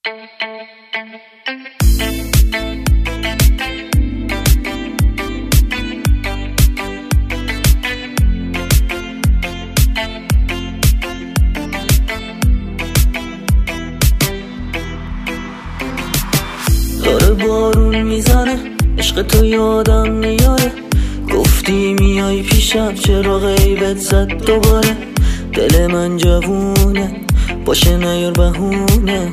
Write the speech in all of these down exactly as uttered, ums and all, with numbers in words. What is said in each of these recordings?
داره بارون میزنه، عشق تو یادم میاره. گفتی میای پیشم، چرا غیبت زد دوباره؟ دل من جوونه، باشه نیار بهونه.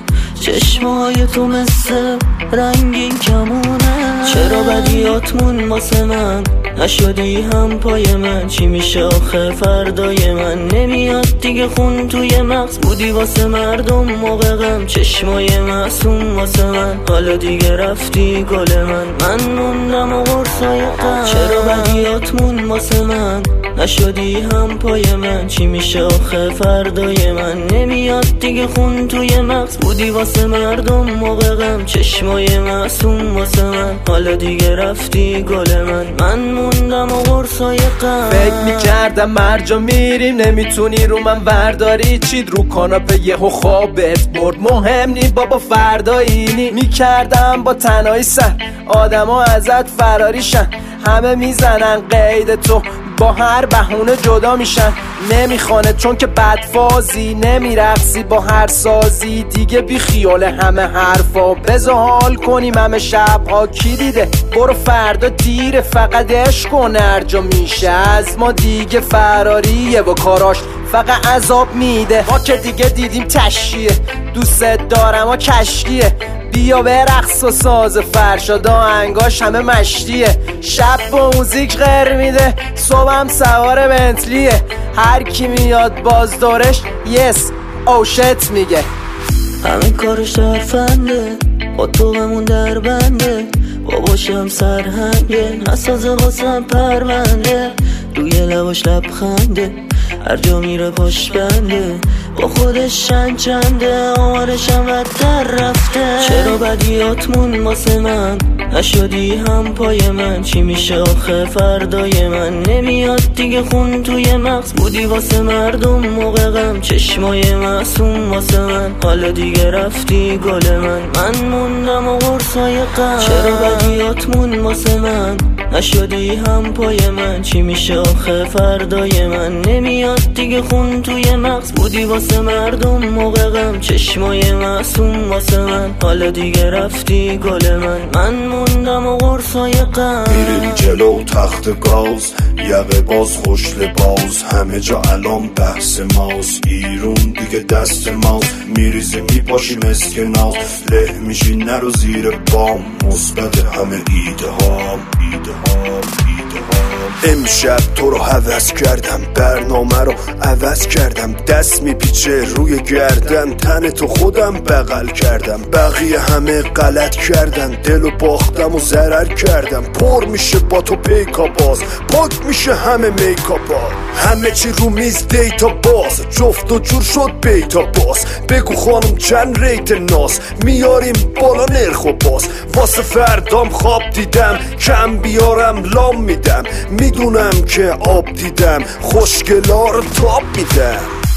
چشمای تو مثل رنگین کمونه. چرا بدیاتمون واسه من نشدی هم پای من؟ چی میشه آخه فردای من؟ نمیاد دیگه خون توی مغز، بودی واسه مردم موقع غم. چشمای معصوم واسه من، حالا دیگه رفتی گل من. من موندم و قرصای غم. چرا بدیاتمون واسه من نشدی هم پای من؟ چی میشه آخه فردای من؟ نمیاد دیگه خون توی مغز، بودی واسه مردم موقع غم. چشمای معصوم واسه من، حالا دیگه رفتی گل من. من موندم و قرصای غم. فکر میکردم مرجا میریم، نمیتونی رو من ورداری. چید رو کاناپه یهو خوابت برد، مهم نی بابا فردایی. میکردم با تنهایی سر آدم ها ازت فراریشن. همه میزنن قید تو، با هر بهونه جدا میشن. نمیخوانه چون که بدفازی، نمیرقصی با هر سازی. دیگه بی خیال همه حرفا، بذار حال کنیم همه شبها. کی دیده برو فردا دیره، فقط عشق کن هرجا میشه. از ما دیگه فراریه با کاراش فقط عذاب میده. ما که دیگه دیدیم تشیه، دوست دارم و کشکیه. بیا به رقص و ساز فرشاد، آهنگاش همه مشتیه. شب با موزیک غیر میده، صبحم سوار بنتلیه. هر کی میاد باز دارش یس او شت میگه. همه کارش ترفنده، با توقمون در بنده. باباشم سرهنگه، حساس واسم پرونده. روی لباش لبخنده، هر جا میره پاش بنده. با خودش چند چنده، آمارشم بدتر رفته. چرا بدیاتمون واسه من نشدی هم پای من؟ چی میشه آخه فردای من؟ نمیاد دیگه خون توی مغز، بودی واسه مردم موقع غم. چشمای معصوم واسه من، حالا دیگه رفتی گل من. من موندم و قرصای غم. چرا بدیاتمون واسه من نشدی هم پای من؟ چی میشه آخه فردای من؟ نمیاد دیگه خون توی مغز، بودی واسه مردم موقع غم. چشمای معصوم واسه من، حالا دیگه رفتی گل من. من موندم و قرصای غم. میریم جلو تخت گاز، یقه باز خوش لباس. همه جا الان بحث ماست، ایرون دیگه دست ماست. میریزی میپاشی مسک ناز، له میشی نرو زیر بام. مثبت همه ایده هام، ایده هام، ایده هام. امشب تو رو هوس کردم، برنامه رو عوض کردم. دست میپیچه روی گردن، تن تو خودم بغل کردم. بقیه همه غلط کردن، دل و باختم و ضرر کردم. پر میشه با تو پیکا باز، پاک میشه همه میکاپا. همه چی رو میز دیتا باز، جفت و جور شد بیتا باز. بگو خانم چند ریت ناز، میاریم بالا نرخ و باز. واسه فردام خواب دیدم، کم بیارم لام میدم. میدونم که آب دیدم، خوشگلا رو تاب میدم.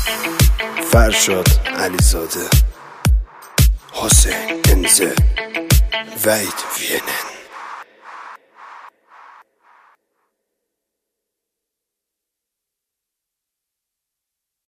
فرشاد علیزاده، حسین انزه، وحید وینن.